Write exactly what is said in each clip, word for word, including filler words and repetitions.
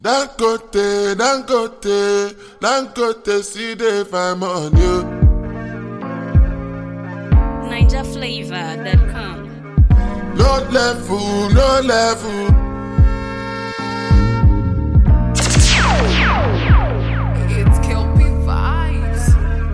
Dangote, Dangote, Dangote, see the fame on you. Niger Flavor dot com. No level, no level. It's Kelpie vibes.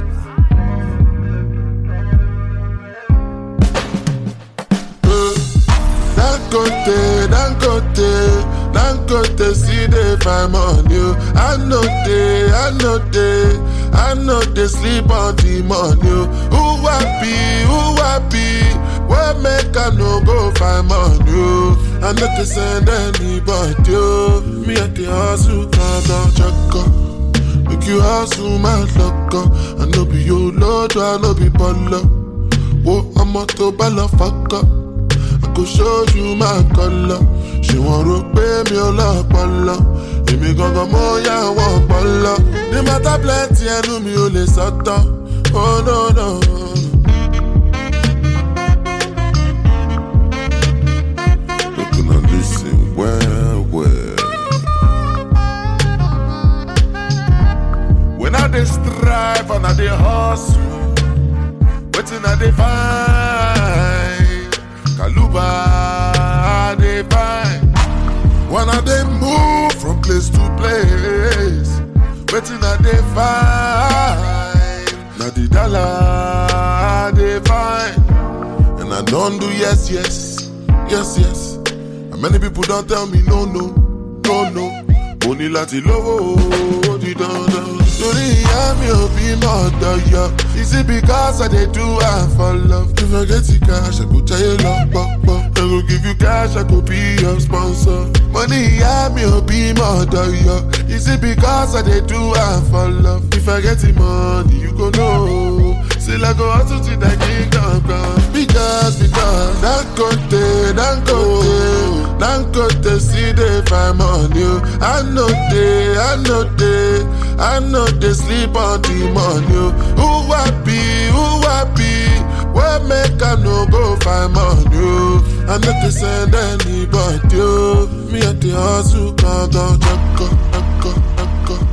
Uh, Dangote, Dangote, Dangote, see the fame on you. I know they, I know they, I know they sleep on the money. Who happy, who happy? Where make I no go find money? I know they send anybody. Me at the hustle, can't check up. Make you hustle, my luck. I know be your lord, I know be baller. Whoa, I'm a to baller fucker. I could show you my color. She wanna pay me a lot, baller. If me gonna more, yeah, I want baller. The matter plenty, I know me only sata. Oh no no. Looking and listen well well. When I dey strive and I dey hustle, waiting I dey find. Kaluba I dey find. When I dey move from place to place, waiting I dey find. Now the dollar I dey find. And I don't do yes, yes, yes, yes. And many people don't tell me no, no, no, no. Only lati lowo, di dandan. Torí ìyá mi ò bímọ ọ̀dọ̀ yọ. Is it because I dey do am for love? If I get the cash, I go jayé lọ pọ̀pọ̀. I go give you cash, I go be your sponsor. Money ìyá mi ò bímọ ọ̀dọ̀ yọ. Is it because I dey do am for love? If I get the money, you go know. Still I go hustle till the kingdom come. Because, because, Dangote, Dangote, Dangote, see the fame on you. I know they, I know they, I know they sleep on the money. Who happy, who happy? Where make I no go find money? I know they send anybody. Me at the hustle, can't go, check up, check up, check up.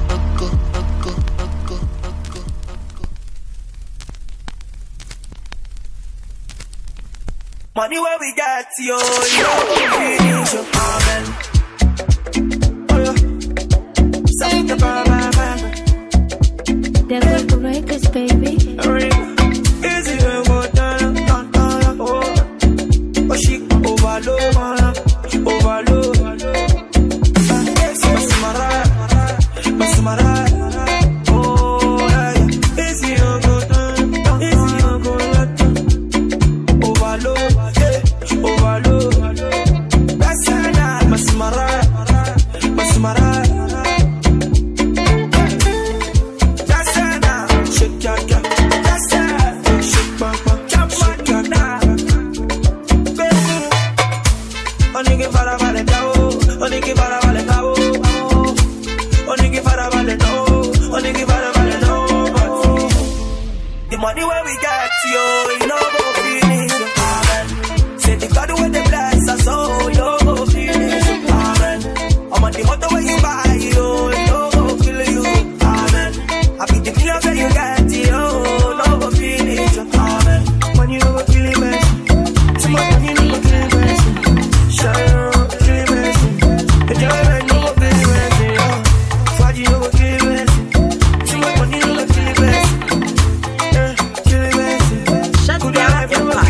Money where we got yo, yo, finish your amen. Oh yeah, say the baba baba. They're going to break us, baby. Easy when go down, down, down, oh. Oh she overload, overload. Masumara, masumara. Oh yeah, easy when go down, easy when go down. Overload. Overload. That's enough. Masumara, Masumara. That's enough. Shake your girl. That's enough. Shake my bum. Shake your girl. Baby, only give her a vale down. Only give her a vale down. Only give her a vale down. Only give her a vale down. The money where we get yo, you know go finish. Say the God with the bless us, so you go finish, amen. I'm on the motor where you buy, yo, no go kill you, amen. I be the killer where you get, yo, no go finish, amen. Money no go kill me, too much money no go kill me, shine, kill me, the joy no go kill me, Faji no go kill me, too much money no go kill me, kill me, shut down your life.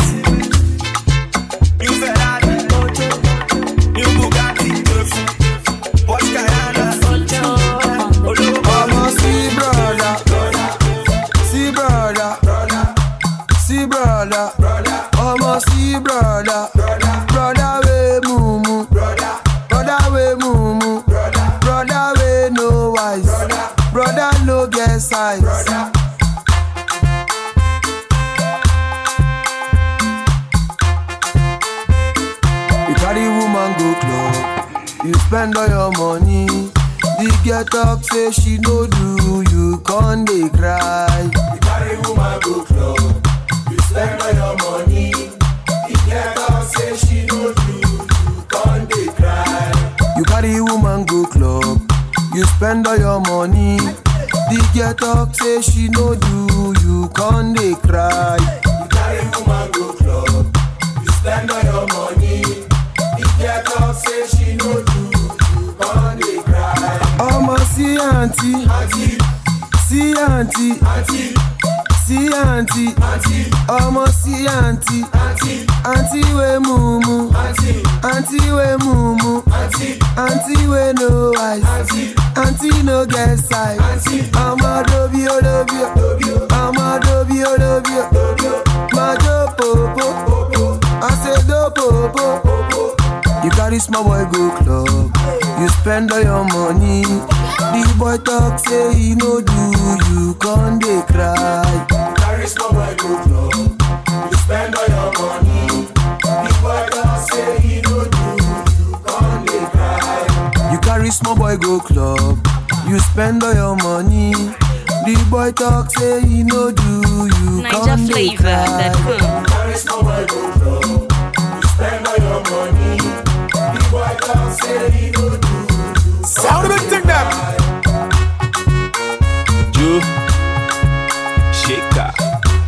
Spend all your money. The girl talk say she no do, you can't dey cry. You carry woman go club, you spend all your money. The girl talk say she no do, you can't dey cry. You carry woman go club. club, you spend all your money. The girl talk say she no do, you con dey cry. You carry woman go club, you spend all your money. The girl talk say she no do, you con dey cry. Omo see auntie, auntie, see auntie, auntie. See auntie, auntie, omo see auntie, auntie, auntie we mumu, auntie, auntie we mumu, auntie, auntie we no eyes, auntie, auntie no get size, auntie, omo dobio dobio, omo dobio dobio, ma do popo, I say do popo. You carry small boy go club, you spend all your money. The boy talk say he no do, you con dey cry. You carry small boy go club, you spend all your money. The boy talk say he no do, you con dey cry. You carry small boy go club, you spend all your money. The boy talk say he no do, you con dey cry. You carry small boy go club, you spend all your money. The boy talk say he no do, you sound of it, take them. You shaker.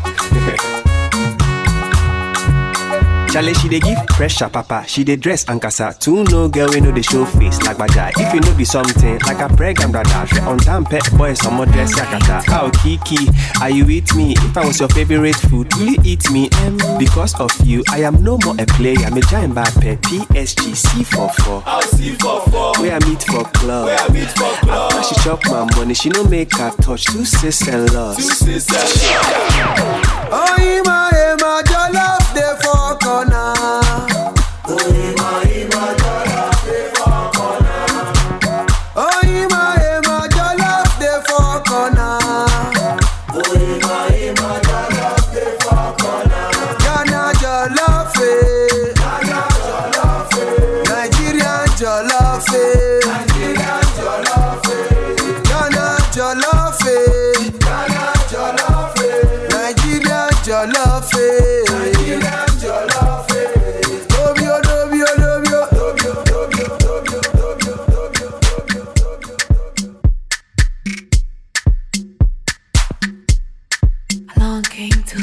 Charlie, she dey give pressure, papa. She dey dress and casa. Two no girl, we know they show face like bad. If you know be something like a pregnant brother, she on time pet boy, some more dress yakata. How Kiki, are you with me? If I was your favorite food, will you eat me? Um, because of you, I am no more a player. I'm a giant Mbappe, P S G, C forty-four. I'll C forty-four. Where I meet for club. Where I meet for club. After she chop my money, she no make her touch. Two sis and loss. Two sis and loss. Oh, Ima, Ima, your love, they for corner. Oh, Ima, Ima, your love, they for corner. Oh, Ima, Ima, your love, they for corner. Oh, Ima, Ima, your love, they for corner. Ghana, your love, eh. Ghana, your love, eh. Nigerian, your love, eh. Nigerian, your love, eh. Ghana, your love, eh. Ghana, your love, eh. Nigerian, your love, eh. Nigerian, your love, eh. Dobio, dobio, dobio, dobio, dobio, dobio, dobio, dobio, dobio, dobio. Along came to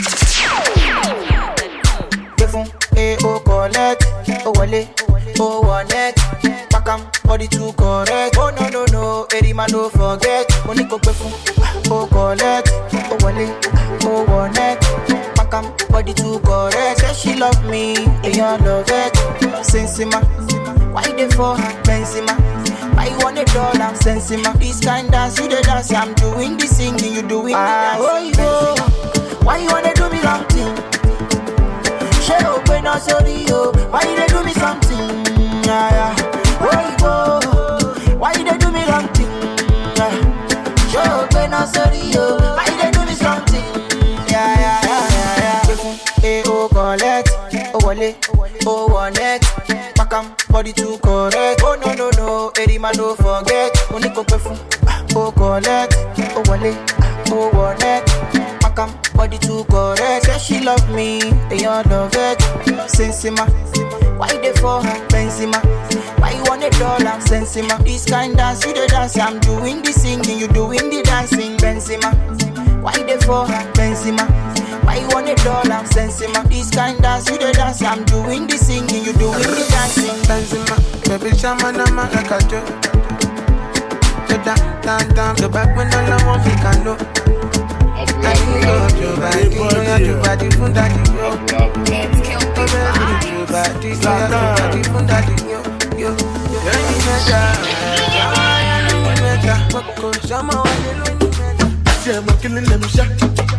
Defun, eh, oh, collect, oh, wale, oh, one neck, pakam, body too correct. Oh, no, no, no, Eddie man, don't forget. Moniko defun, oh, collect, oh, wale, oh, one neck, pakam, body too correct. Say she love me, and you love it. Sensima, why they for her, Benzema? Why you want a dollar, Sensima? This kind dance, you the dance, I'm doing the singing, you doing the dance. Oh, oh, why you wanna do me wrong thing? She open up, sorry, yo. Why you they do me something? Yeah, yeah. Oh, oh, why you they do me wrong thing? Yeah. She open up, sorry, yo. Why you they do me something? Yeah, yeah, yeah, yeah, yeah. Eh, oh, collect, oh, wale, oh, one neck, pakam, body too correct. Oh, no, no, no, Eddie man, don't forget. Oniko perfume, oh, collect, oh, wale, oh, one neck, pakam, body too correct. Say she love me, and you love it. Sensima, why they for her, Benzema? Why you want a dollar, Sensima? This kind dance, you the dance, I'm doing the singing, you doing the dancing, Benzema. Why they for her, Benzema? Why you want a dollar, Sensima? This kind dance, you the dance, I'm doing the singing, you doing the dancing, Benzema. Baby, shaman, I'm a kajo. The down, down, down, the back when all I want me can know. I think of your body, you know your body from daddy, yo. It's Kill P Vibes. Your body, you know your body from daddy, yo, yo. Yeah, you better, yeah, you better. Boko, shama, you Yeah, I'm killing them shot.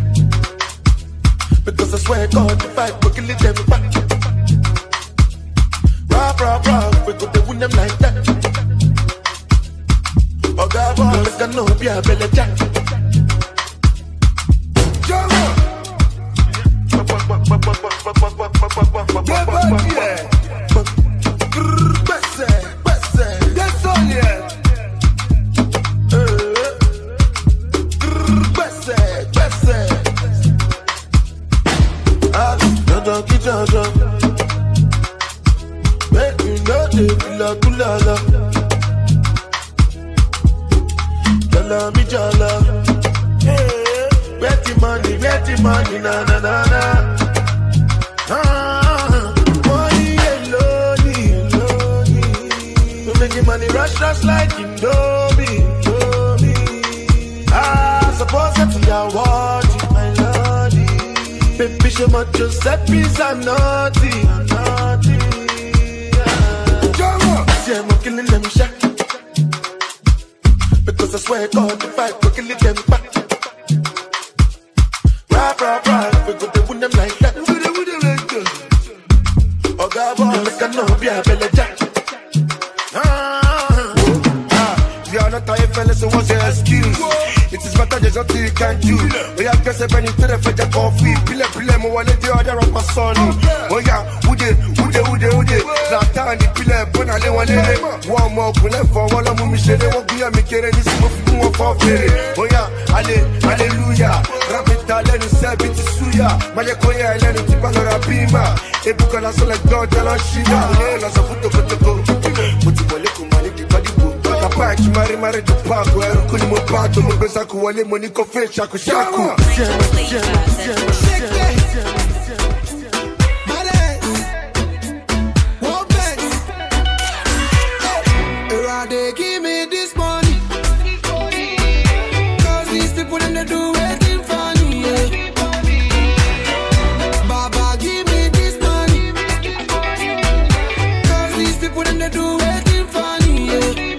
Because I swear God, the fight, we're killing them back. Rob, rob, rob, we go to win them like that. Oh God, boy, make a no be a belly jack. jala, me jala. Hey, where the money, where the money, na na na na. Ah, money alone, alone. We make the money rush, rush like Indomie, Indomie. Ah, suppose that we are watching, my lordy. Baby, show my Giuseppe's I'm naughty, I'm naughty. See, I'm killing them shot. Because I swear God, if I go kill them back. Rah, rah, rah, we go to win them like that. We go to win them like that. Oh, God, boy, make a no be a belly jack. Ah, ah, you are not tired, fellas, so what's your excuse? It is better there's nothing you can do. We have guessed a penny to the fetch a coffee. Pile, pile, mo wale the other of my son. Oh yeah, ude, ude, ude, ude. Zatan, the pile, bonale, wale. One more, pule, for one of me, shade, what we are making this move, move for free. Oh yeah, alle, hallelujah. Rapita, let us say, bit suya. Mayakoya, let us tip on a bima. A book on a select dog, tell us she got. Let's put the photo. Put the molecule, money, the body book. Papa, you marry, marry the park, where I couldn't move back to my best. Wale money ko fe shaku shaku. They give me this money, cause these people in the do waiting for me. Yeah. Baba give me this money, cause these people in the do waiting for me. Yeah.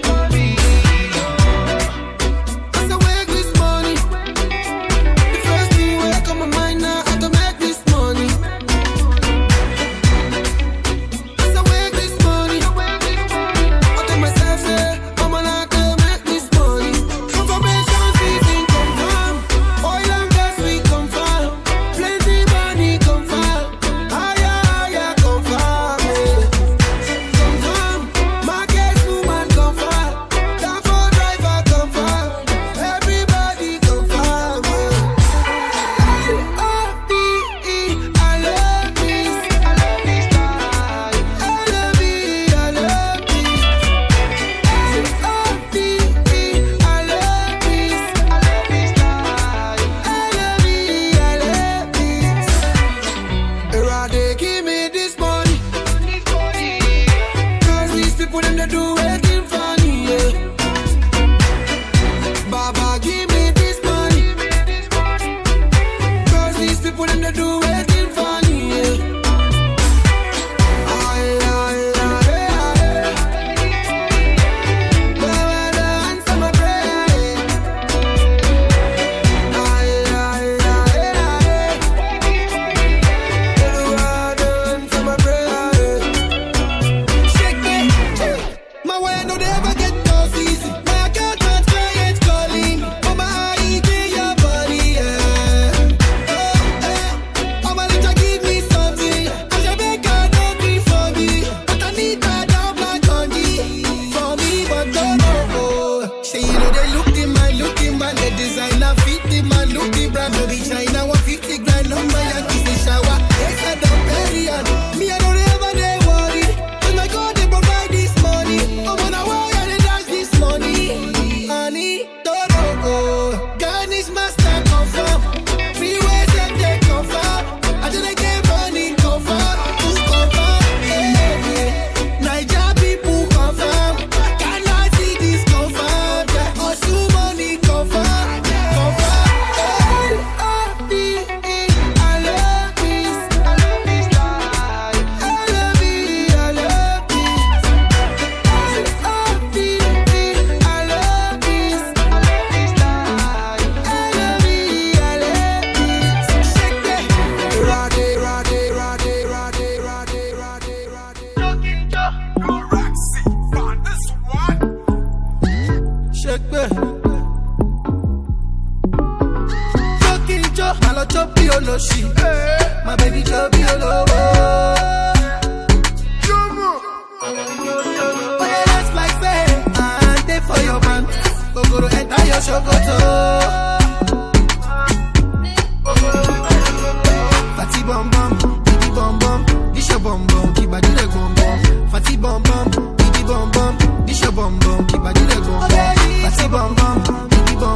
My baby chop you low. Oh yeah, that's like say, I take for your man. Go go to enter your shokoto. Fatty bum bum, didi bum bum, this your bum bum, keep body leg bum bum. Fatty bum bum, didi bum bum, this your bum bum, keep body leg bum bum. Fatty bum bum, didi bum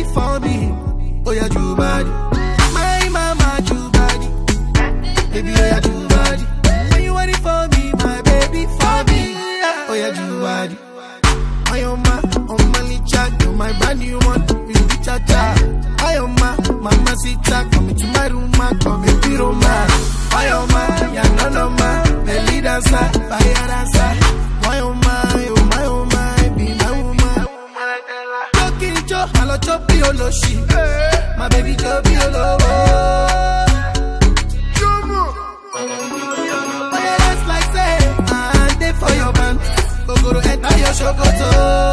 baby for me. Oh yeah, you body. My mama, you body. Baby, oh yeah, you body. When you want it for me, my baby for me. Oh yeah, you body. I am my, on my licha, you're my brand new one. You be cha cha. I am my, mama sita, come into my room, come into my room. I am my, ya no no ma, belly dancer, fire dancer. I am my, oh my, oh my, be my woman. Talking to you, hello choppy olo she, my baby choppy olo. Oh yeah, that's like say, I'm there for your band. Go go to enter your shokoto.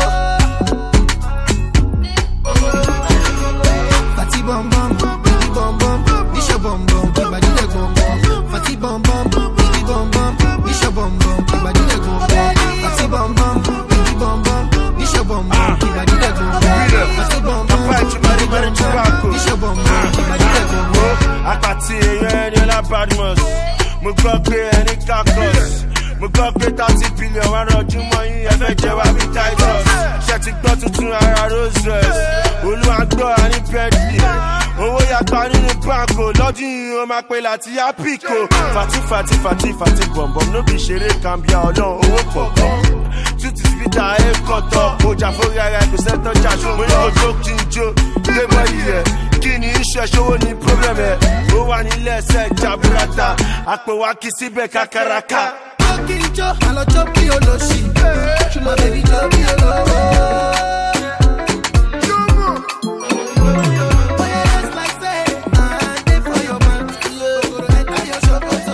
Fatty bum bum, baby bum bum, this your bum bum, keep my dick bum bum. Fatty bum bum, baby bum bum, this your bum bum, keep my dick bum bum. Fatty bum bum, baby bum bum, this your bum bum, keep my dick bum bum. Fatty bum bum, baby bum bum, this your bum bum, keep my dick bum bum. Akati yẹn ni la badmus, mo gbọ́ pé ẹni kakos. Mo gbọ́ pé thirty billion wà rọ̀jú mọ́ yín ẹ̀fẹ́ jẹ́ wá bí Titus. Ṣé ti gbọ́ tuntun ara Rolls Royce? Olúwa gbọ́ àní Bentley. Owó yàgbá nínú báńkò lọ́dún yìí ó máa pe láti yá píkò. Fati fati fati fati bọ̀m̀bọ̀m ló bí ṣeré kàmbíà ọlọ́run owó pọ̀pọ̀. Tútù síbítà ẹ̀kọ́ tọ̀, ọjà fórí ara ẹ̀kọ́ sẹ́tọ̀ jáṣọ. Mo ní ojú kí n jó, lé mọ́ iyẹ̀. Kí ni iṣẹ́ ṣòwò ní pírọ́blẹ̀mù ẹ̀? Ó wà nílẹ̀ ẹsẹ̀ jaburata, àpò wa kì í síbẹ̀ kákàràkà. Kiricho, hello choppy olo she, my baby choppy olo. Oh yeah, that's like say, I'm there for your man. Go to enter your shokoto.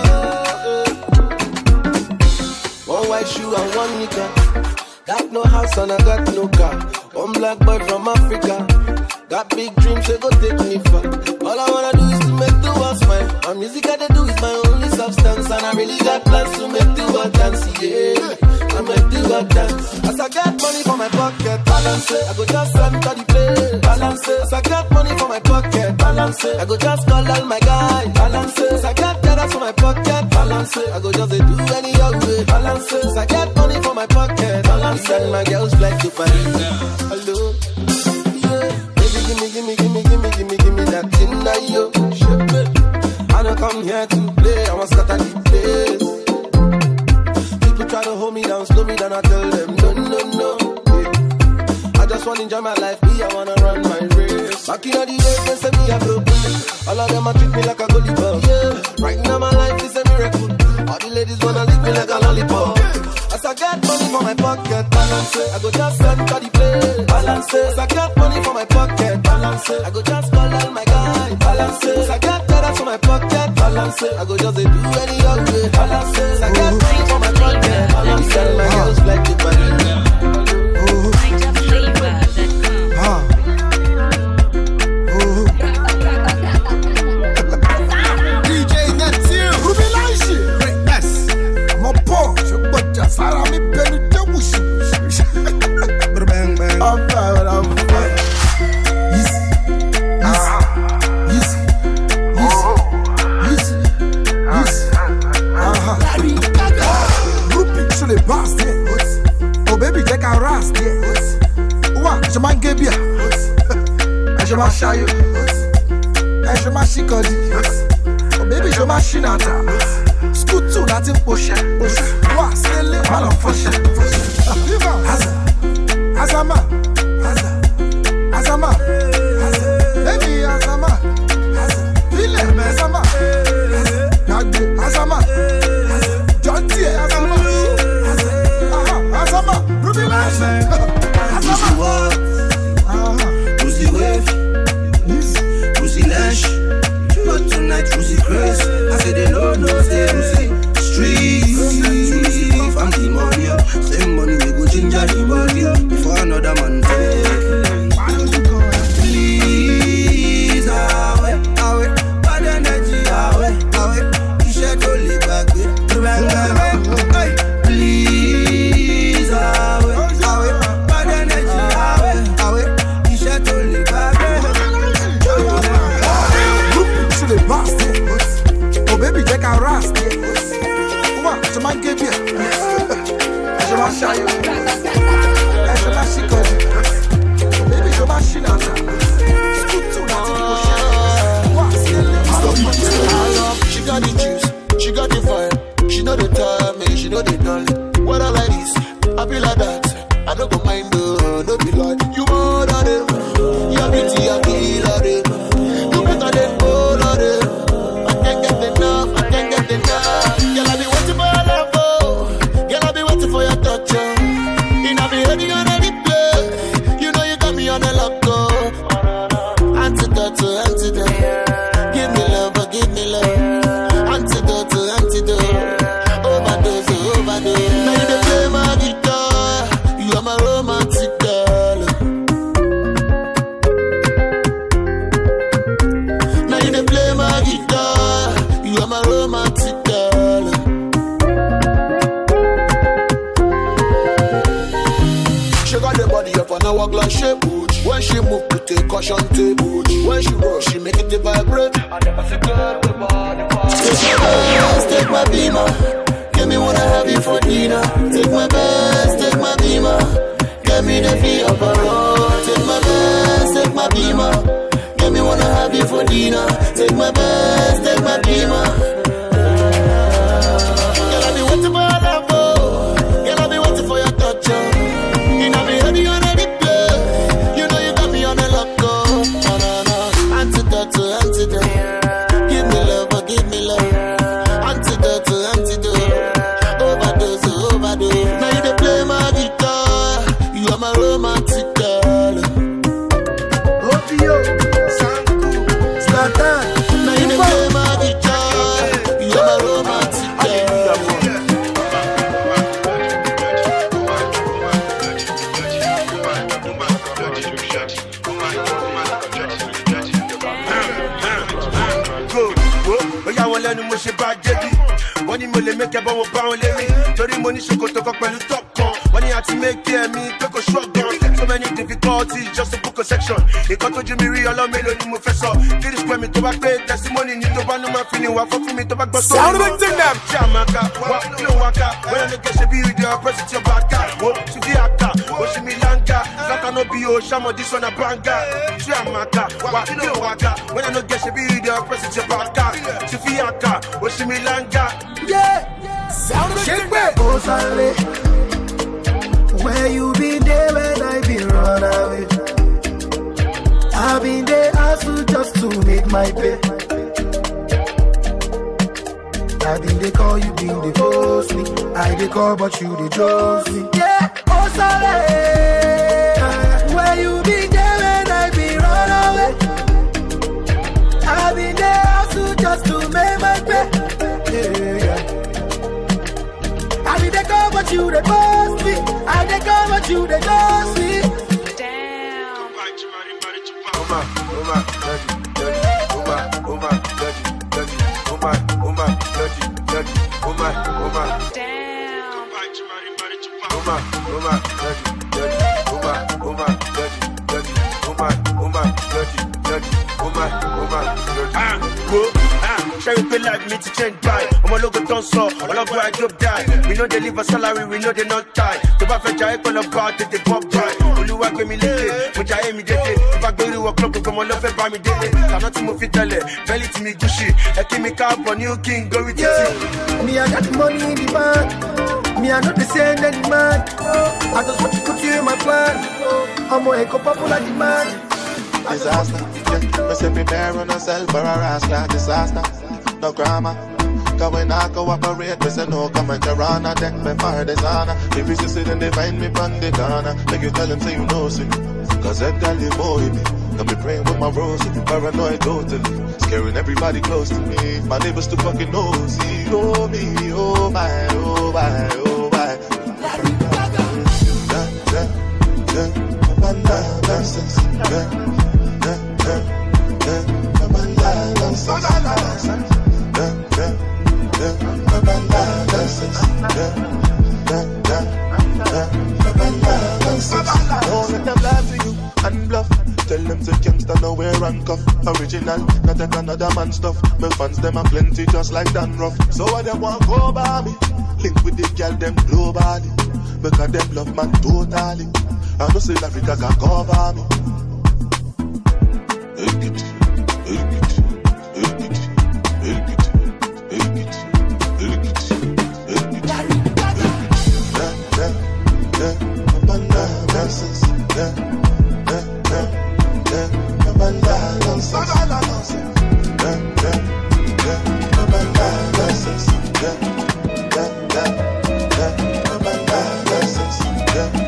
One white shoe and one nigga. Got no house and I got no car. One black boy from Africa. Got big dreams, so go take me far. All I wanna do is to make the world smile. And music I do is my only substance. And I really got plans to make the world dance, yeah. I make the world dance. As I get money for my pocket, balance it. I go just enter the play, balance it. As I get money for my pocket, balance it. I go just call all my guys, balance it. As I get dollars for my pocket, balance it. I go just do any other way, balance it. As I get money for my pocket, balance it. And my girls fly to Paris. Hello. Gimme, gimme, gimme, gimme, gimme, gimme that thing that you ship it. I don't come here to play, I want to scatter the place. People try to hold me down, slow me down, I tell them no, no, no. Yeah. I just want to enjoy my life, me, I want to run my race. Back in the days, they say me a broke. All of them a treat me like a goalie ball. Yeah. Right now my life is a miracle. All the ladies wanna lick me like a lollipop. As I get money for my pocket, balance it. I go just enter the play, balance it. As I get money for my pocket, balance it. I go just call all my guys, balance it. As I get dollars for my pocket, balance it. I go just do any other way, balance it. As I get money for my pocket, balance it. And my girls like to party. Niger flavor that comes. D J Netio, Ruby Lanshi, greatness. I'm a poor, Sarah me benu te wushi. Bang bang. I'm fine, I'm fine. Easy, easy, easy, easy, easy. Aha. Grouping sur les bases there. Oh baby, take a ras there. Ouah, je m'en guébia. Je m'en chaille. Je m'en chicodi. Oh baby, je m'en chinata. Scoot to that in push. Wa sele malo push. Aza, Azama, Aza, Azama, baby Azama, File Azama, Nagbe Azama, Jonty Azama, Azama, Ruby Lanshi, Azama. Pussy wave, Pussy Lash, but tonight Pussy Chris. I said they know no stay Pussy streets. I'm the money, same money we go ginger the body before another man take. she move, put a caution tape. When she roll, she make it vibrate. I never see girl with body parts. Take my best, take my beamer. Get me wanna have you for dinner. Take my best, take my beamer. Get me the fee of a road. Take my best, take my beamer. Get me wanna have you for dinner. Take my best, take my beamer. Girl, I be waiting for your love, oh. Girl, I be waiting for your touch, oh. You know me, heavy on the play. You know you got me on the lock, oh. No, no, no. Antidote to antidote. Give me love, oh, give me love. Antidote to antidote. Overdose, overdose. Now you dey play my guitar. You are my romantic girl. Opio, Sanko, Zlatan. Now you dey play my guitar. You are my romantic girl. Good, oh, yeah, well, let me ship back, Jedi. Wọ́n ní mo lè make ẹbọ wọn bá wọn lérí. Torí mo ní ṣòkòtò kan pẹ̀lú top kan. Wọ́n ní àti make ẹ̀ mi pé kò ṣọ́gbọ́n. So many difficulties just to book a section. Nǹkan tójú mi rí ọlọ́mẹ́lò ni mo fẹ́ sọ. Kiri square mi tó bá pé testimony ni tó bá ní máa fi ni wà fọ́ fún mi tó bá gbọ́ sọ́ọ́. Sound of it in them. Ṣé àmàkà wá kí ló wá ká? Wọ́n yẹn ló gé ṣe bí ìdí ọ̀pẹ́sì tí ó bá ká. Wo ti fi àká, ó ṣì mi láǹgà. Zlatan no bí o, ṣàmọ̀ this one a banga. Ṣé àmàkà wá kí ló wá ká? Wọ́n yẹn ló gé ṣe bí ìdí ọ̀pẹ́sì tí ó bá ká. Ti fi àká, ó ṣì mi láǹgà. Yeah. Shake me. Oh, Sally, where you been there when I been run away? I've been there hustle just to make my pay. I been they call you, been they force me. I they call, but you they trust me. Yeah, oh, Sally, where you been there when I been run away? I've been there hustle just to make my pay. Yeah, yeah. I did they call but you they boss me. I did call but you they boss me. Damn. Uma, uma, dirty, dirty, uma, uma, dirty, dirty, uma, uma, dirty, dirty, uma, uma. Damn. Uma, uma, dirty, dirty, uma, uma, dirty, dirty, uma, uma, dirty, dirty, uma, uma, dirty. Ah, go, ah, share it like me to change by. I'm a logo don't so, all of I job die. We know they live a salary, we know they not tie. The buffet I call about it, they pop by. Only work with me lately, which I aim immediately. If I go to a club, come on, love it by me daily. Cannot move it, tell it, belly to me gushy. I keep me cap on new king, go with yeah. Me, I got the money in the bank. Me, I not the same any man. I just want to put you in my plan. I'm a eco popular demand. Disaster, yeah. We say prepare on ourselves for a rascal disaster. No grammar. Cause when I cooperate, we say no comment around. I deck me for dishonor. If you see then they find me on the corner. Make you tell them say you know see me. Cause that gal live more in me. Got me praying with my rose, paranoid totally. Scaring everybody close to me. My neighbors too fucking nosy. Oh me, oh my, oh my, oh my. Yeah, yeah, yeah. My nonsense, yeah. Don't let them lie to you and bluff. Tell them to gangsta no wear handcuff. Original, not take another man stuff. My fans them are plenty just like Dan Ruff. So what them want go by me? Link with the girl them globally. Because them love man totally. I know say Africa can cover me. Take it, take it, take it, take it, take it, take it, take it. Yeah, yeah, yeah. Bananas, yeah, yeah, yeah, yeah. Bananas, yeah, yeah, yeah. Bananas, yeah, yeah, yeah, yeah. Bananas, yeah.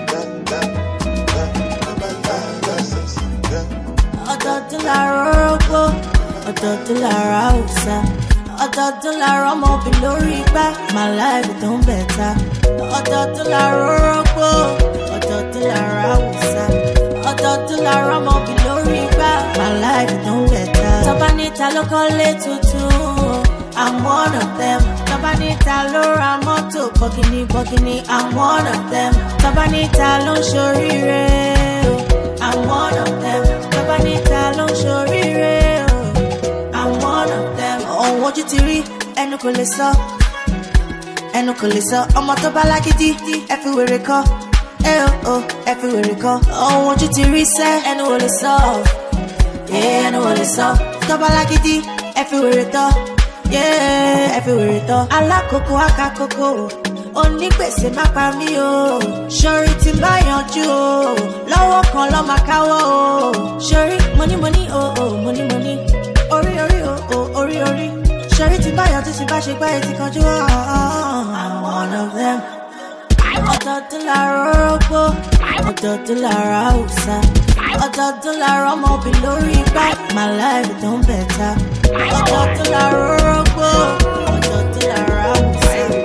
Ọ̀dọ̀dún lára orógbó, ọ̀dọ̀dún lára Hausa, ọ̀dọ̀dún lára ọmọbìn lórí igbá, my life don better. Ọ̀dọ̀dún lára orógbó, ọ̀dọ̀dún lára Hausa, ọ̀dọ̀dún lára ọmọbìn lórí igbá, my life don better. Tọ́ba níta ló kọ́lé tuntun, I'm one of them. Tọ́ba níta ló ra mọ́tò bọ́gìnì bọ́gìnì, I'm one of them. Tọ́ba níta ló ń ṣoríire. I'm one of them. Tabanita long shorire. I'm one of them. Oh, what you tiri? Enu kole so. Enu kole so. Omo to ba lagidi. Everywhere it go. Eh oh oh. Everywhere it go. Oh, what you tiri say? Enu kole so. Yeah, enu kole so. To ba lagidi. Everywhere it go. Yeah, everywhere it go. Ala koko aka koko. Only gbèsè má pa mí o. Ṣorí tí bá yanjú o. Lọ́wọ́ kan lọ́ máa káwọ́ o. Ṣorí money money oh oh money money. Orí orí oh oh orí orí. Ṣorí tí bá yanjú tí bá ṣe gbá etí kanjú o. I'm one of them. Ọ̀tọ̀ọ̀tọ̀ lára orógbó. Ọ̀tọ̀ọ̀tọ̀ lára Hausa. Ọ̀tọ̀ọ̀tọ̀ lára ọmọbìn lórí igbá. My life don better. Ọ̀tọ̀ọ̀tọ̀ lára orógbó. Ọ̀tọ̀ọ̀tọ̀ lára Hausa.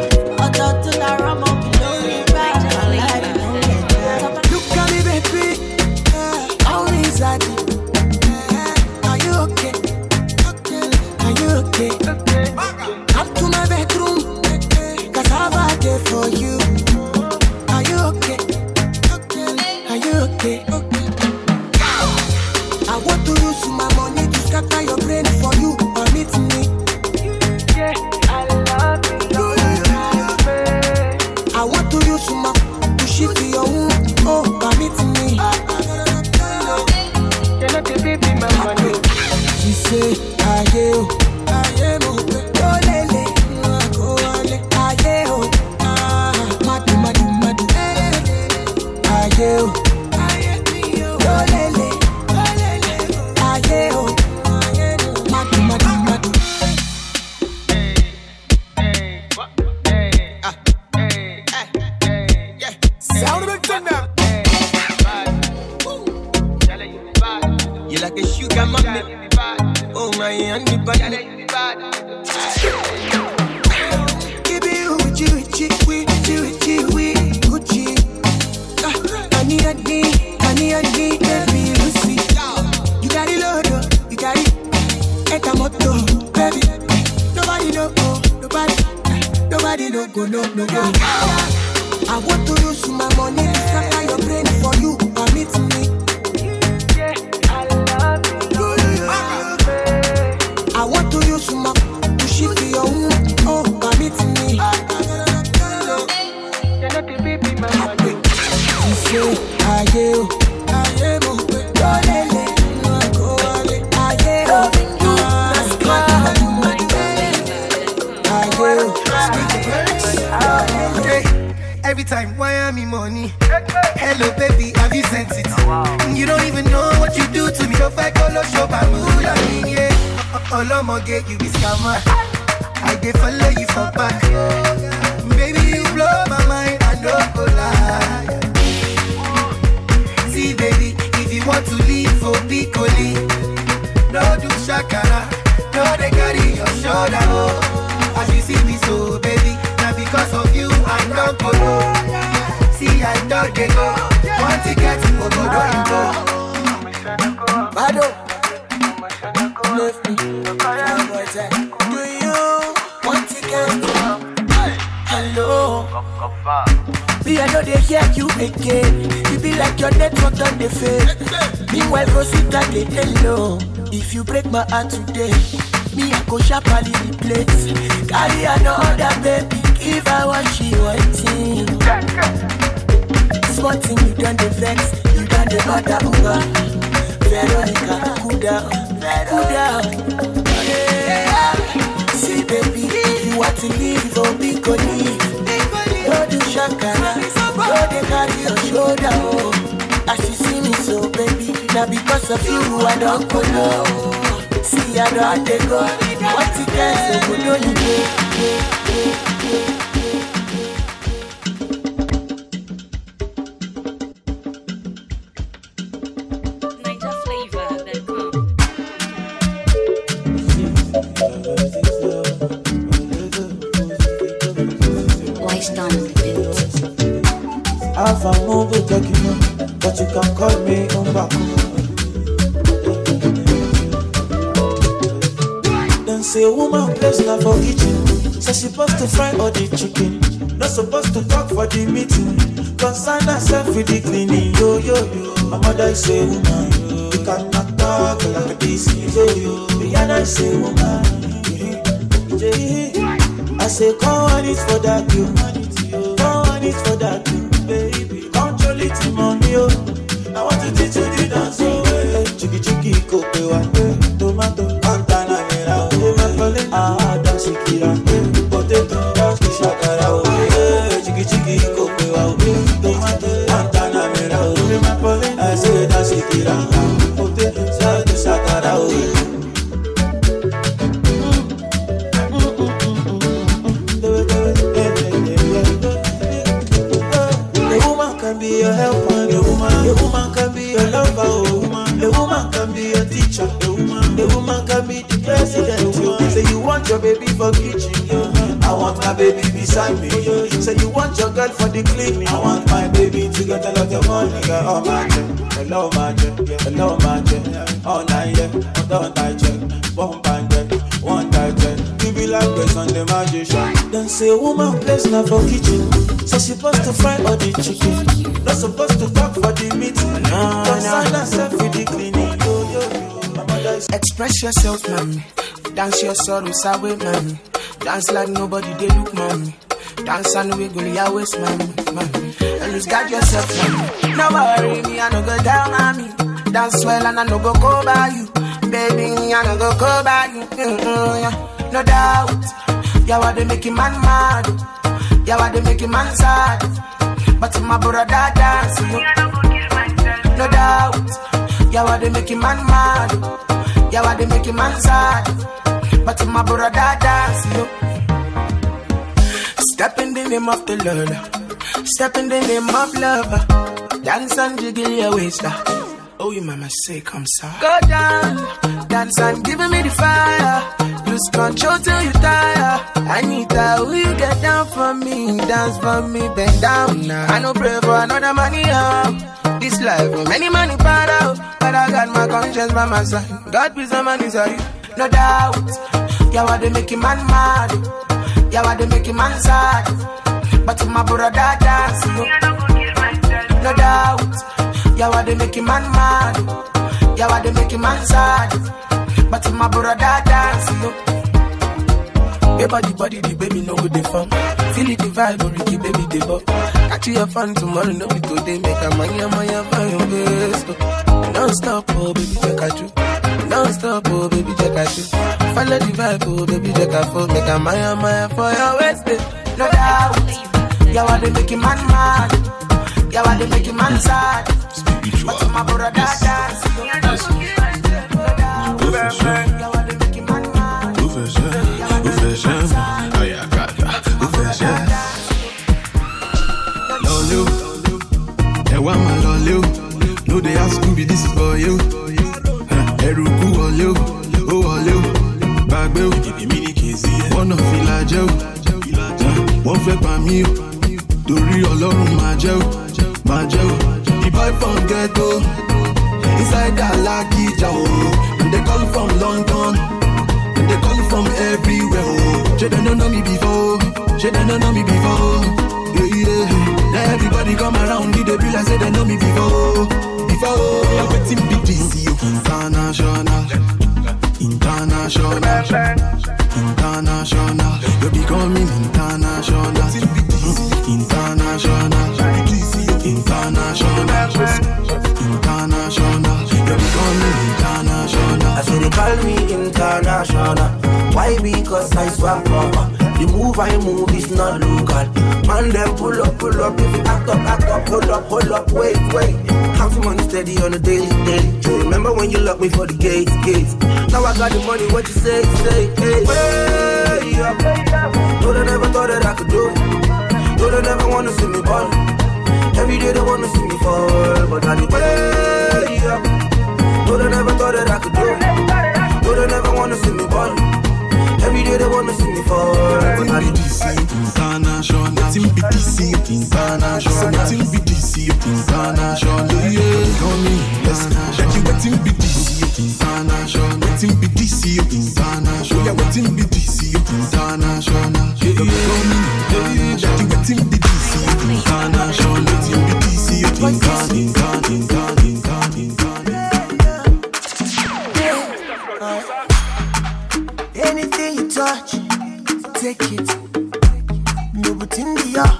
Look at me, baby. How is that? Are you okay? Are you okay? Come to my bedroom, cause I've a day for you. Are you okay? Are you okay? I want to use my money to scatter your brain for you. Permit me. Yeah, I love you. I want to use my to shift to your womb. Oh, permit me. You're not the baby, my money. She say, I am, I am, oh, lele, go on, I am, ah, madu, madu, madu, I am, I am, oh, lele, I am, madu, madu, madu. You like a sugar mommy. Oh my, and the body. Give you Gucci, Gucci, Gucci, Gucci, Gucci. Honey, honey, honey, honey, baby, Lucy. You got it low, you got it. Eta moto, baby. Nobody no go, nobody, nobody no go, no, no go. I want to use my money to scatter your brain for you. Permit me. I want to use my to shift to your womb. Oh, permit me. You're not the baby, my money. You say, I am, I am, oh, go lele, go lele, I am, I am. Every time, why am I money? Hello, baby, have you sent it? You don't even know what you do to me. If I call up, show my mood, I mean, yeah. All I'm gonna get you is scammer. I dey follow you for back. Baby, you blow my mind, I don't go lie. See, baby, if you want to leave for Piccoli, no do shakara, no they carry your shoulder. Oh. As you see me so, baby, now because of you, I don't go low. See, I don't they go. Want to get to go, go, don't go. Bado. Left me, do you want to get hello? Me, I know they hear you again. You be like your network on the fade. Meanwhile, Rosita, they hello. If you break my heart today, me, I go sharply replace. Carry another baby, if I want she waiting. Small thing, you done the vex, you done the other over. Veronica, cool down. Cool down. Yeah. See, baby, if you want to leave, oh, be good leave. Don't do shakara, don't they carry your shoulder. Oh. As you see me so, baby, now because of you, I don't go low. See, I don't they go. What you can say, go do you do? I've a movie document, but you can call me Umbaku. Then say woman place now for kitchen. Say she supposed to fry all the chicken, not supposed to talk for the meeting. Concern herself with the cleaning, yo yo yo. My mother is a woman, we cannot talk like this, yo yo. Rihanna is a woman, I say come on it for that you, come on it for that you, baby. Control it in money, yo. I want to teach you the dance, oh, hey. Chiki chiki kope wa, tomato, antana mera, oh, mapole, ah, dance kira, potato, dance shakara, oh, hey. Chiki chiki kope wa, tomato, antana mera, oh, mapole, I say dance kira, potato, dance shakara, oh. Be your helper, a woman. A woman can be your lover, a woman. A woman can be your teacher, a woman. A woman can be the president. You say you want your baby for kitchen, yo. I want my baby beside me, yo. Say you want your girl for the cleaning. I want my baby to get a lot of money, girl. Oh my God, hello my God, hello my God. All night, yeah, all night, yeah. One bang, one night, yeah. You be like this on the magician. Then say a woman place now for kitchen. So she supposed to fry all the chicken. Not supposed to talk for the meat. Concern herself with the cleaning. Yo, yo, yo. Express yourself, mommy. Dance your sorrows away, mommy. Dance like nobody they look, mommy. Dance and wiggle your waist, mommy, mommy. And you got yourself, mommy. No worry, me I no go down, mommy. Dance well and I no go go by you, baby. I no go go by you. Mm-hmm, yeah. No doubt, yeah, what they making man mad. Yeah, what they making man sad. But my brother dance, you. No doubt. Yeah, what they making man mad. Yeah, what they making man sad. But my brother dance, you. Step in the name of the Lord. Step in the name of love. Dance and jiggle your waist. Oh, you mama say, come, sir. Go down. Dance and give me the fire. Lose control till you tire. I need that. Will you get down for me? Dance for me, bend down now. I no pray for another money, oh. This life, for many money, part out. But I got my conscience by my side. God, please, some money, sorry. No doubt. Yeah, what they making man mad. Yeah, what they making man sad. But my brother dance, you. No doubt. Yeah, what they making man mad. Yeah, what they making man sad. But my brother dance, you. Your body, body, the baby, no good, they fun. Feel it, the vibe, or Ricky, baby, they bop. Catch your fun tomorrow, no be today. Make a man, your man, your man, your best. Don't stop, oh, baby, check out you. Don't stop, oh, baby, check out you. Follow the vibe, oh, baby, check out for. Make a man, your man, for your waist. No doubt. Yeah, what they making man mad. Yeah, what they making man sad. But my brother dance. No, they ask me, this is for you. Eruku all you, oh all you. Bagbe, one of Philadelphia. One flip on me, Dori Ọlọ́run máa jẹ́ o, máa jẹ́ o. The boy from ghetto, inside that lucky job. And they call from London, and they call from everywhere. She don't know me before, she don't know me before. Yeah, yeah. Now everybody come around, they be like say they know me before, before. I'm waiting big D C, international, international, international. You're becoming international, international, international, international. You're becoming international. I say they call me international. Why? Because I swap proper. The move I move is not local. Man, them pull up, pull up. If you act up, act up, hold up, hold up, wait, wait. Counting money steady on a daily, daily. Remember when you locked me for the gates, gates. Now I got the money, what you say, say, hey. Way up. Though they never thought that I could do it. Though they never wanna see me ball. Every day they wanna see me fall. But I did way up. Though they never thought that I could do it. Though they never wanna see me ball. Every day they wanna see me fall. International, nothing be D C, international, nothing be D C, international, yeah. Coming, yes, that you waiting be D C, international, waiting be D C, international, yeah, waiting be D C, international, yeah, coming, that you waiting be D C, international, Anything you touch, take it. No but in the yard.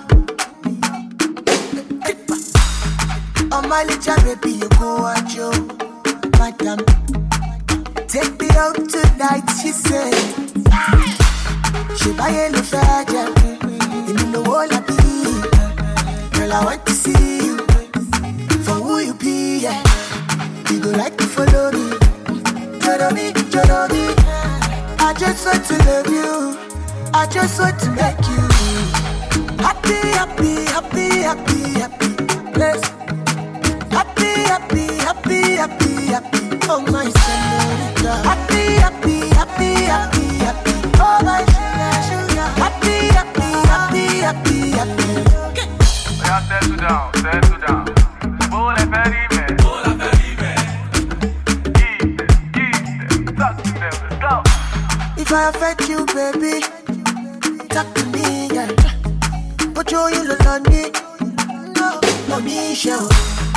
Oh my little baby, you go at you. Madam, take me out tonight, she said. She buy a little fragile. You know all I be. Girl, I want to see you. For who you be, yeah. You go like to follow me. Follow me, follow me. I just want to love you. I just want to make you happy, happy, happy, happy, happy. Yes. Happy, happy, happy, happy, happy. Oh my señorita. Happy, happy, happy, happy, happy. Oh my sugar, sugar. Happy, happy, happy, happy, happy. Okay. Yeah, settle down, settle down. Bola ferime, bola ferime. Give them, give them, talk to them, let's go. If I affect you, baby, talk to me, yeah. But you, you look on me. No, no, me, show.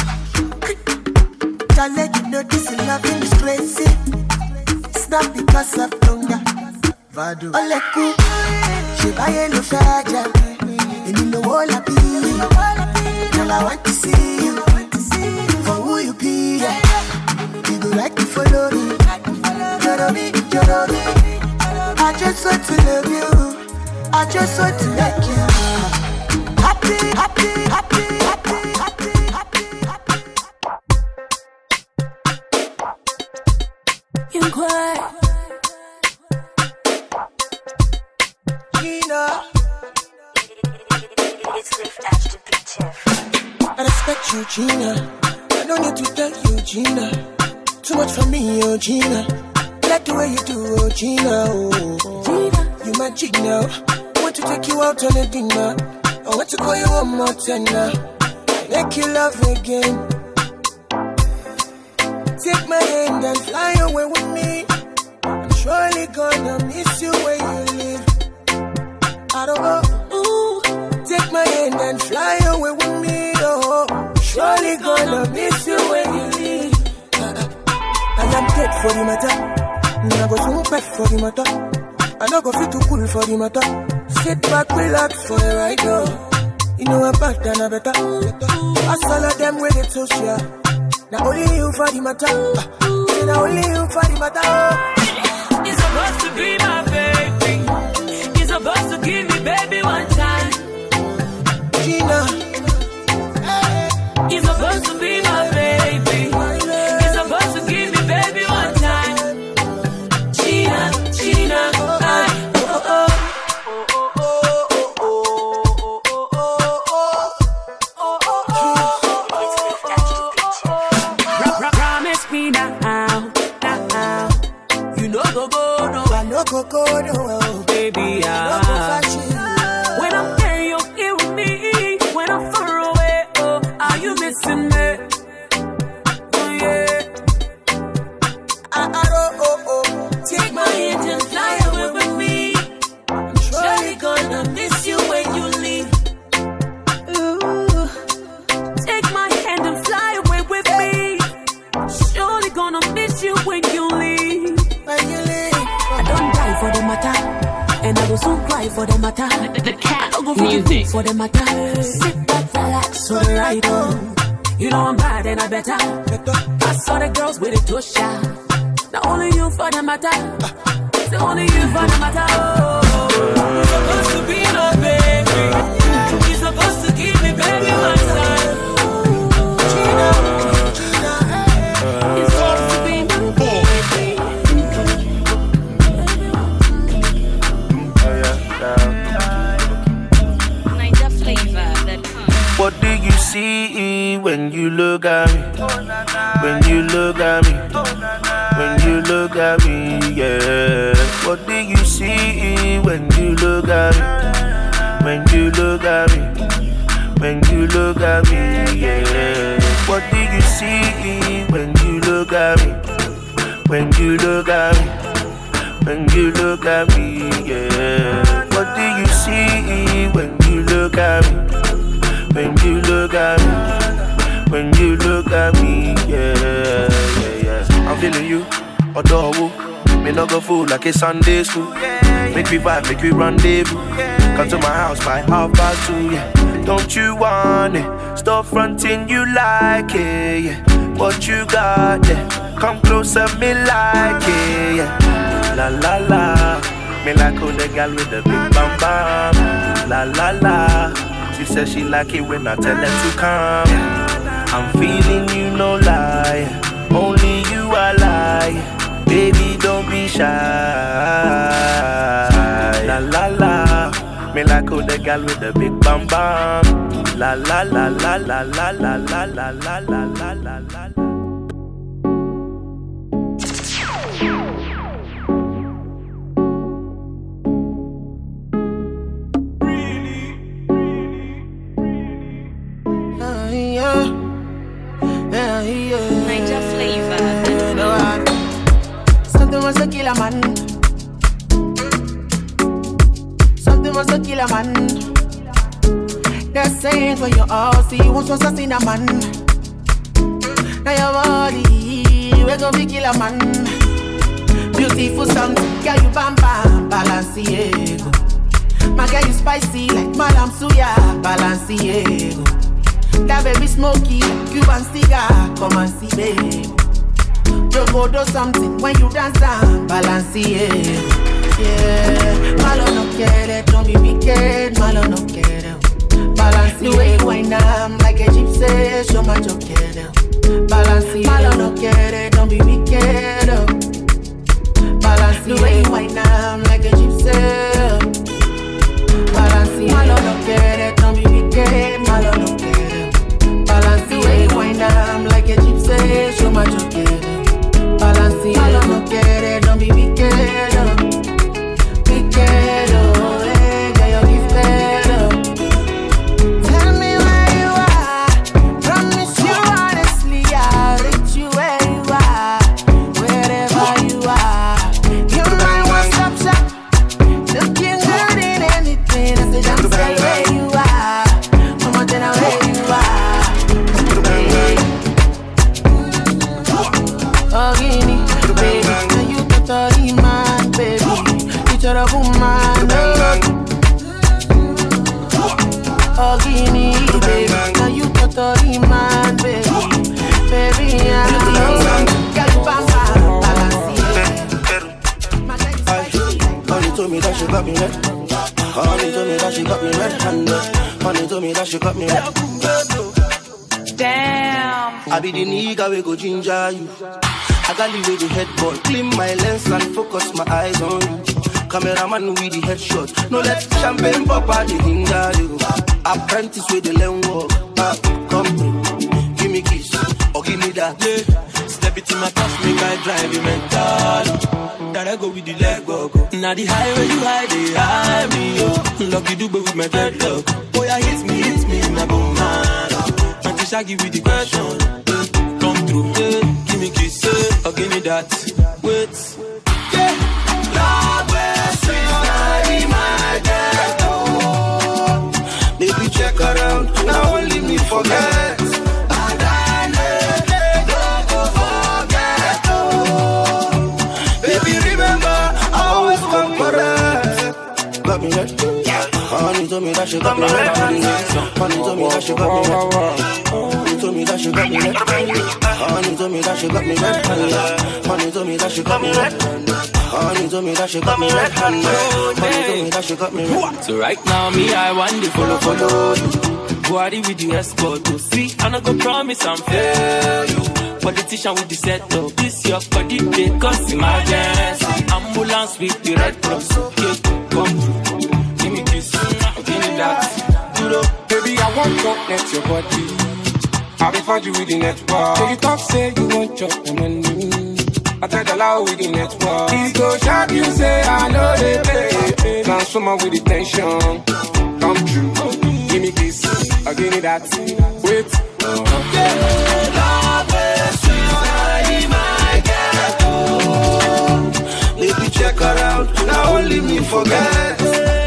I let you know this is loving is crazy. It's not because of hunger. Vadu. Ole ku, she buy a little fragile. And you know all I be. Girl, I want to see you. For who you be, yeah. You go like to follow me. Follow me, follow me. I just want to love you. I just want to make you happy, happy, happy, happy, happy. You quiet. Gina. It's Lift Edge to be Tiff. I respect you, Gina. I don't need to tell you, Gina. Too much for me, oh Gina. Like the way you do, oh Gina. Oh, Gina. You my Gina. I want to take you out on a dinner. I want to call you one more time now. Make you love again. Take my hand and fly away with me. I'm surely gonna miss you when you leave. I don't know. Ooh. Take my hand and fly away with me. Oh, surely gonna miss you when you leave. Uh, I am dead for the matter. I go soon back for the matter. I don't go feel too cool for the matter. Sit back, relax for the ride. Oh. You know I'm back than a better. I saw all of them with it social. Now only you for the matter. Now only you for the matter. You're supposed to be my baby. You're supposed to give me baby one time. Gina. You're supposed to be my baby. You're supposed to give me baby one time. Gina, Gina, I, oh, oh. Go, go, no, baby, ah. When I'm there, you're here with me. When I'm far away, oh, are you missing me? Oh, yeah. I, I, oh, oh, oh. Take my hand and fly away with me. I'm surely gonna miss you when you leave. Ooh. Take my hand and fly away with me. Surely gonna miss you when you leave. When you leave. For the matter, and I will soon cry for the matter. The, the cat I go music for the matter. Sit back, relax, for the ride on. You know I'm bad and I better. I saw the girls with it to shine. Not only you for the matter, it's only you for the matter. Oh, you're supposed to be my baby. You're supposed to give me baby one time. Gina, Gina, you're supposed to be my baby. What do you see when you look at me? When you look at me? When you look at me, yeah. What do you see when you look at me? When you look at me? When you look at me, yeah. What do you see when you look at me? When you look at me? When you look at me, yeah. What do you see when you look at me? When you look at me, when you look at me, yeah, yeah, yeah. I'm feeling you, adore you. me no go fool like a Sunday school. Make me vibe, make me rendezvous. Come to my house by half past two, yeah. Don't you want it? Stop fronting, you like it, yeah. What you got, yeah. Come closer, me like it, yeah. La la la. Me like how the girl with the big bam bam. La la la. She says she like it when I tell her to come. I'm feeling you, no lie. Only you I lie. Baby, don't be shy. La la la. Me like how the girl with the big bam bam. La la la la la la la la la la la la la la. Niger flavor. Something was to kill a man. Something was to kill a man. They're saying for your house, he once was a sin a man. Now your body, we gon' be kill a man. Beautiful song, girl you bam bam, Balenciaga. My girl you spicy like Madame Suya, Balenciaga. That baby smoky, Cuban cigar, come and see baby. You go do something when you dance and Balenciaga. Yeah, malo no quiere, don't be wicked, malo no quiere. Balenciaga, the way you wind up like a gypsy, show my joke quiere. Balenciaga, malo no quiere, don't be wicked. Balenciaga, the way you wind up like a gypsy. Balenciaga, malo no quiere, don't be wicked, malo no quiere. Balance the way you wind up like a gypsy, show my joke. Balance the malo no quiere, don't be wicked, oh. Wicked, oh, hey, girl, you're gifted, oh. Tell me where you are, promise you honestly, I'll reach you where you are, wherever you are. You're my one-stop shop, looking good in anything. I said, I'm still where you are, come on, then I'm where you are. Oh, Guinea, baby, now you totally mad, baby. Picture of woman, oh, Guinea, baby, now you totally mad, baby. Baby, I'm got you bam bam, Honey told me that she got me red. Honey told me that she got me red-handed. Honey told me that she got me red. Damn. I be the nigga we go ginger you. I got the way the headboard, clean my lens and focus my eyes on you. Cameraman with the headshot, no let champagne pop out the hinder you. Apprentice with the lens walk, ah, come through, give me kiss or give me that. Yeah. Step it in my past, make I drive you mental. That I go with the leg walk. Now the highway you hide, they hide me, oh. Lucky do with my dreadlock. Boy, I hit me, hit me, na boom man. Shaggy with the question, come through, yeah. Give me kiss, yeah. Or give me that, wait, yeah. Love is sweet, my girl. Baby, check around, now only me forget. Baby, remember, I always come correct. Got me red, honey told me that she got me red. Honey told me that she got me red. Honey told me that she got me red. Honey told me that she got me red. Honey told me that she got me red. Honey told me that she got me red. Honey told me that she got me red. So right now, me, I want to follow, follow you. Body with the escort to see. I no go promise I'm fair you. Politician with the setup. This your body, they cause emergency. Ambulance with the red cross. Okay, come through. Give me kiss, give me that. Baby, I want to let your body. I be find you with the network. So you talk, say you want your money. I tell the lie with the network. He go shock you, say I know they pay. Transformer with the tension. Come true, give me kiss, I give me that. Wait, uh-huh. Baby, check around, now only me forget.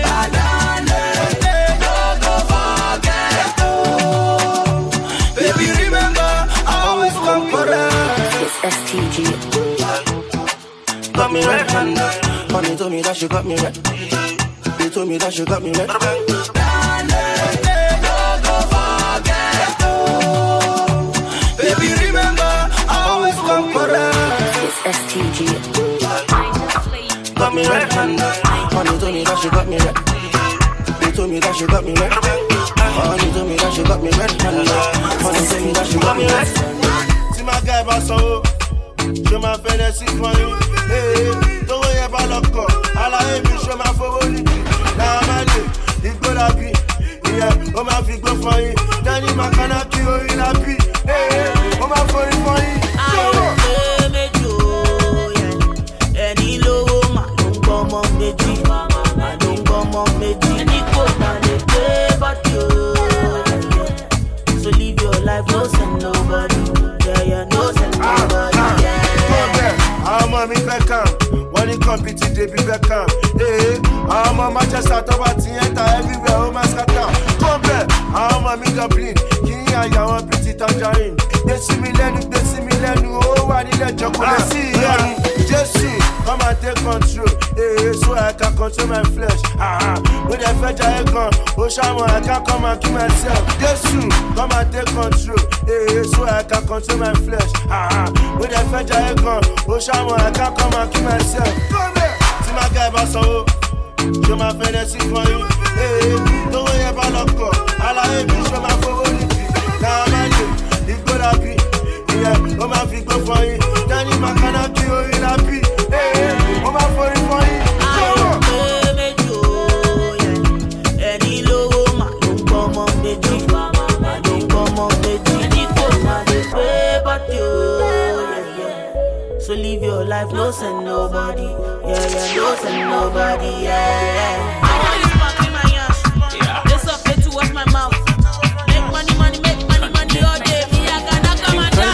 Baby, remember, I always come correct. It's S T G. got me red-handed. Honey told me that she got me red. They told me that she got me red. Baby, remember, I always come for that. It's S T G. Got me red-handed. Honey told me that she got me red. They told me that she got me red. Honey told me that she got me red-handed. Honey told me that she got me red. See my guy, Basso. Je m'en fais des citoyens. Hey, don't worry about the call. I like me, show my favorite. Now I'm a il go la vie. Yeah, on m'a fait go for you. Danny Makana qui oh il a pu. Hey, on m'a fait for you. Any low man, don't come on me, I don't come on me. Any cold man, they play but you. So live your life, no send nobody. Yeah, yeah, no send nobody. I'm a me Beckham. When it comes to the baby Beckham. Hey, I'm a Manchester, Tobati, enter everywhere, oh my scatter. Come back, I'm a me Dublin. King, I am a pretty tangerine. They see me learn, they see me learn. Oh, I need a chocolate. See, just see, come and take control. Hey, so I can control my flesh. Ah, with a fetch I can, oh Shamo, I can come and kill myself. Just see, come and take control. Hey, so I can control my flesh. Ah, with a fetch I can, oh Shamo, I can come and kill myself. Come here, see my guy Basso. Je m'en fais des citoyens. Hey, don't worry about the call. I like me, show my favorite. Now I'm a il go la vie. Yeah, on m'a fait go for you. Danny Makana qui oh il a pu. Hey, on m'a fait for you. Any low man, don't come on me, I don't come on me. Any cold man, they pray but you. Yeah, yeah. So live your life, no send nobody. Yeah, yeah, no send nobody. Yeah, yeah. I want you back in my ass. Yeah. This up here to wash my mouth. Make money, money, make money, money all day. Me, I gotta come and die.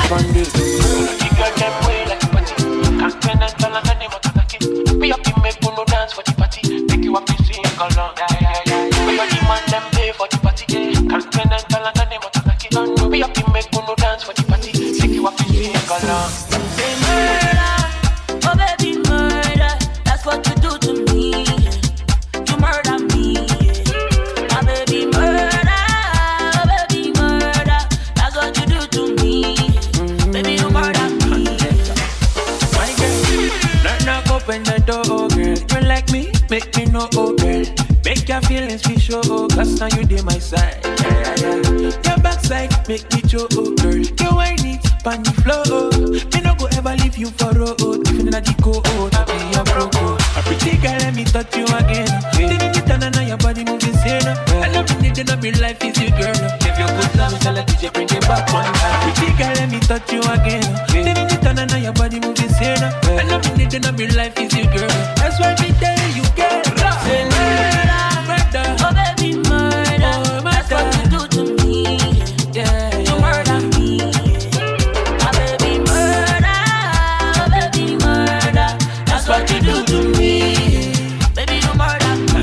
We have to make no dance for the party. Make you up to sing along. Yeah, yeah, yeah. We are the man them pay for the party. Continental and the motoraki. We have to make no dance for the party. Make you up to sing along. Say murder, oh baby murder. That's what you do to me. You murder me. My baby murder, oh baby murder. That's what you do to me. Baby you murder me. My girl, knock knock open the door, girl. You like me, make me know, oh girl. Make your feelings be show, oh, cause now you dey my side. Yeah, yeah, yeah. Your backside make me show, oh girl. You ain't it, pan the flow, oh. Me no go ever leave you for road, even in a deco, oh. I be your bro, oh. A pretty girl, let me touch you again. Didn't you turn on your body moving sane? I love you, need to know your life is your girl. If you good love, tell her D J bring it back one time. Pretty girl, let me touch you again. Didn't you turn on your body moving sane? I love you, need to know your life is your girl. That's why me tell you, girl. Say murder, murder, oh baby murder. oh, That's what you do to me. yeah, You murder me. My baby murder, oh baby murder. That's what you do to me. Baby you murder me.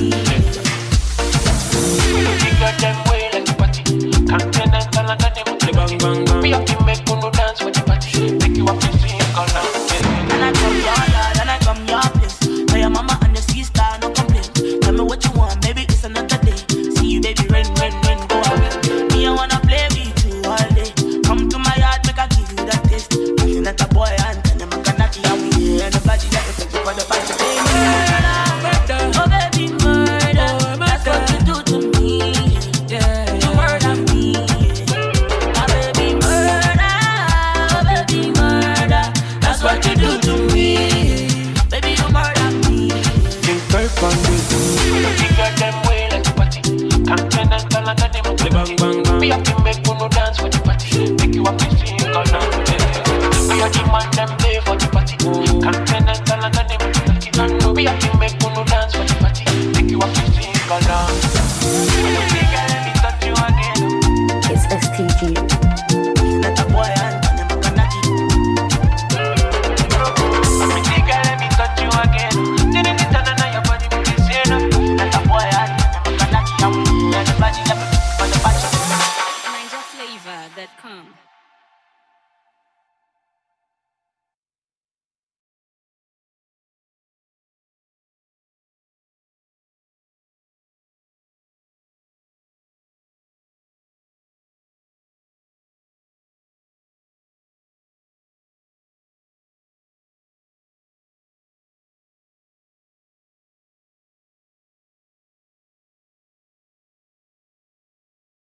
You got them way like the party. Continental and the bang bang bang. We have to make no dance for the party. Make you up to sing along. And I come your yard and I come your place. Tell your mama and your sister no complain. Tell me what you want, maybe it's another day. See you baby rain, rain, rain, go away. Me I wanna play with you all day. Come to my yard, make I give you that taste. Nothing like a boy and tell them I can knock you out with you. And the body that you take for the party. Hey, murder, oh baby murder. That's what you do to me. Yeah, You murder me. My baby murder, oh baby murder. That's what you do to me. Baby you murder me. Think type on this. You got them way like the party. Continental and the bang bang bang. We have to make no dance for the party. Make you up to sing along. We are the man them pay for the party. Continental and the motoraki. We have to make no dance for the party. Make you up to sing along. It's S T G. Let a boy and tell them I can knock you. Pretty girl, let me touch you again. Didn't it turn on your body moving sane? Let a boy and tell them I can knock you. And the body, yeah, for the body. Niger Flavor dot com.